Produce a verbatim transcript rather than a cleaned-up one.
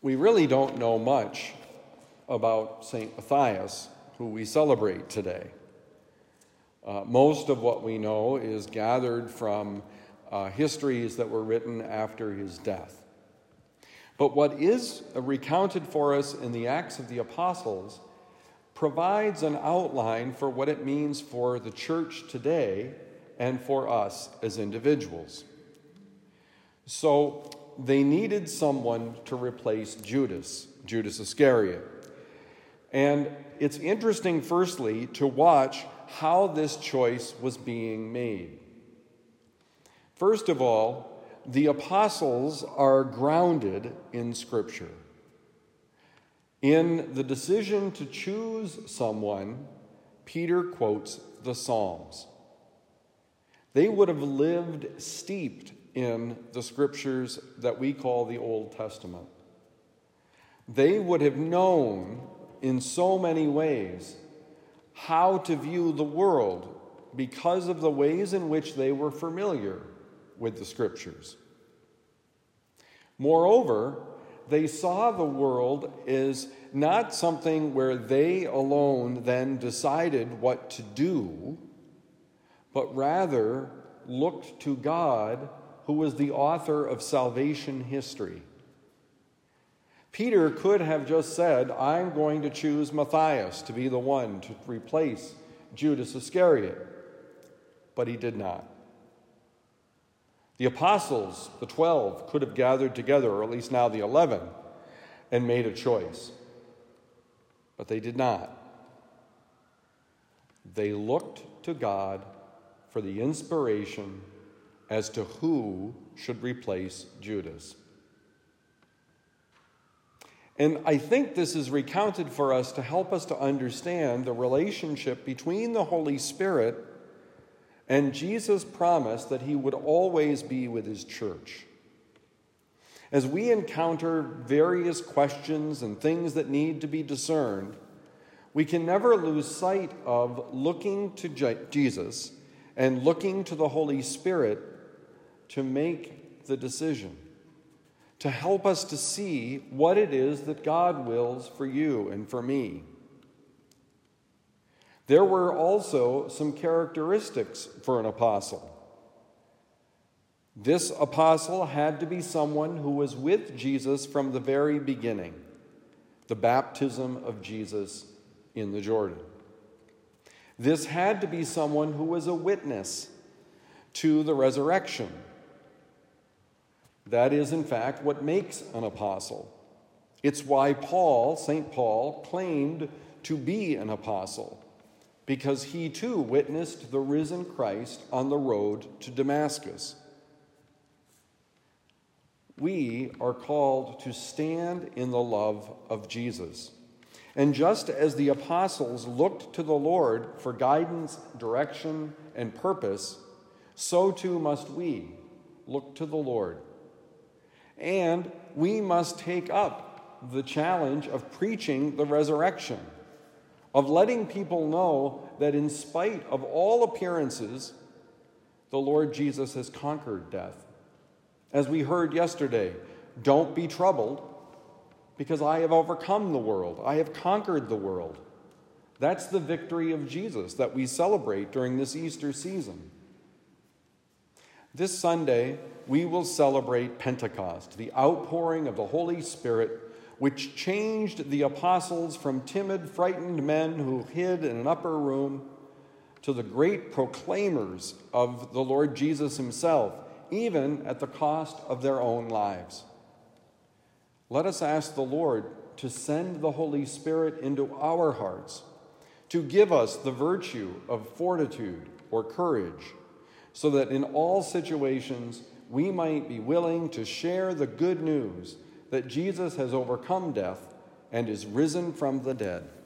We really don't know much about Saint Matthias, who we celebrate today. Uh, most of what we know is gathered from uh, histories that were written after his death. But what is recounted for us in the Acts of the Apostles provides an outline for what it means for the church today and for us as individuals. So they needed someone to replace Judas, Judas Iscariot. And it's interesting, firstly, to watch how this choice was being made. First of all, the apostles are grounded in Scripture. In the decision to choose someone, Peter quotes the Psalms. They would have lived steeped in the Scriptures that we call the Old Testament. They would have known in so many ways how to view the world because of the ways in which they were familiar with the Scriptures. Moreover, they saw the world as not something where they alone then decided what to do, but rather looked to God, who was the author of salvation history. Peter could have just said, I'm going to choose Matthias to be the one to replace Judas Iscariot, but he did not. The apostles, the twelve, could have gathered together, or at least now the eleven, and made a choice, but they did not. They looked to God for the inspiration as to who should replace Judas. And I think this is recounted for us to help us to understand the relationship between the Holy Spirit and Jesus' promise that he would always be with his church. As we encounter various questions and things that need to be discerned, we can never lose sight of looking to Jesus and looking to the Holy Spirit to make the decision, to help us to see what it is that God wills for you and for me. There were also some characteristics for an apostle. This apostle had to be someone who was with Jesus from the very beginning, the baptism of Jesus in the Jordan. This had to be someone who was a witness to the resurrection. That is, in fact, what makes an apostle. It's why Paul, Saint Paul, claimed to be an apostle, because he too witnessed the risen Christ on the road to Damascus. We are called to stand in the love of Jesus. And just as the apostles looked to the Lord for guidance, direction, and purpose, so too must we look to the Lord. And we must take up the challenge of preaching the resurrection, of letting people know that in spite of all appearances, the Lord Jesus has conquered death. As we heard yesterday, don't be troubled, because I have overcome the world. I have conquered the world. That's the victory of Jesus that we celebrate during this Easter season. This Sunday, we will celebrate Pentecost, the outpouring of the Holy Spirit, which changed the apostles from timid, frightened men who hid in an upper room to the great proclaimers of the Lord Jesus himself, even at the cost of their own lives. Let us ask the Lord to send the Holy Spirit into our hearts, to give us the virtue of fortitude or courage, so that in all situations we might be willing to share the good news that Jesus has overcome death and is risen from the dead.